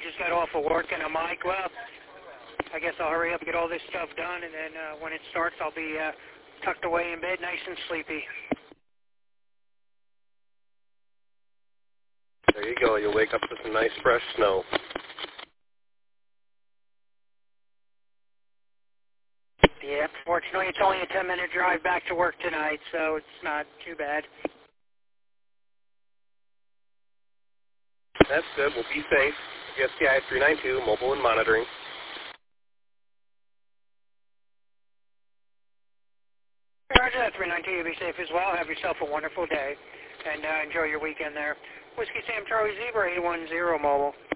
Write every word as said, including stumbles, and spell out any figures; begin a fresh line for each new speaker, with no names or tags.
just got off of work, and I'm like, well, I guess I'll hurry up and get all this stuff done, and then uh, when it starts, I'll be uh, tucked away in bed, nice and sleepy.
There you go. You'll wake up with some nice fresh snow.
Yeah, fortunately, it's only a ten-minute drive back to work tonight, so it's not too bad.
That's good. Well, be safe. S T I three nine two, mobile and monitoring.
Roger that, three nine two. You be safe as well. Have yourself a wonderful day, and uh, enjoy your weekend there. Whiskey Sam Charlie Zebra, eight one zero mobile.